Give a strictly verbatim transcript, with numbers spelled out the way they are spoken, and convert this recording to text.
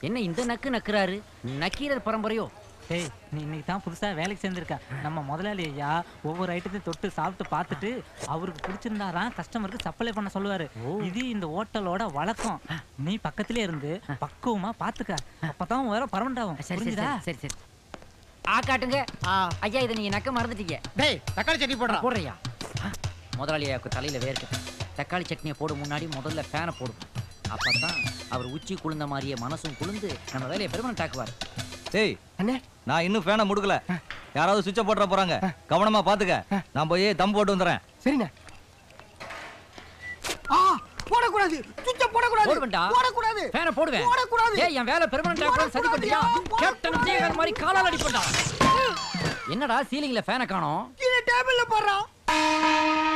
என்ன இந்த நக்கு நக்குறாரு? நக்கீரர் பரம்பரையோ? டேய், நீ இன்னைக்கு தான் புதுசா வேலைக்கு சேர்ந்திருக்க. நம்ம முதலாளி ஐயா ஒவ்வொரு ஐட்டத்தையும் தொட்டு சாப்பிட்டு பார்த்துட்டு அவருக்கு பிடிச்சிருந்தாராம் கஸ்டமருக்கு சப்ளை பண்ண சொல்லுவாரு. இது இந்த ஹோட்டலோட வழக்கம். நீ பக்கத்திலே இருந்து பக்குவமா பாத்துக்க. அப்பதான் வேற பர்மனன்ட் ஆகும். சரிடா. சரி சரி. ஆ காட்டுங்க. ஐயா இதை நீங்க நக்க மறந்துட்டீங்க. டேய், தக்காளி சட்னி போடுறா. போடுறியா? முதலாளி ஐயாவுக்கு தலையில வேர்க்கு. தக்காளி சட்னியை போடும் முன்னாடி முதல்ல ஃபேனை போடும். அப்பதான் அவர் உச்சி குளிர்ந்த மாதிரியே மனசும் குளிர்ந்து நம்ம வேலையை பெருமனன்ட் ஆக்குவார். டேய் அண்ணே, நான் இன்னும் ஃபேனை முடுக்கல. யாராவது சுவிட்சை போட்டுற போறாங்க, கவனமா பாத்துக்க. நான் போய் தம் போட்டு வந்துறேன். சரிண்ணே. ஆ போடக்கூடாது, சுவிட்சை போடக்கூடாது. போடுவேன்டா. போடக்கூடாது. ஃபேனை போடுவேன். போடக்கூடாது. ஏய் என் வேலை பெர்மனன்ட் ஆக்குறது சதி பண்றியா? கேப்டன் விஜயகாந்த் மாதிரி காலால அடிப்படா. என்னடா சீலிங்ல ஃபேனை காணோம்? கீழே டேபிள்ல போடுறா.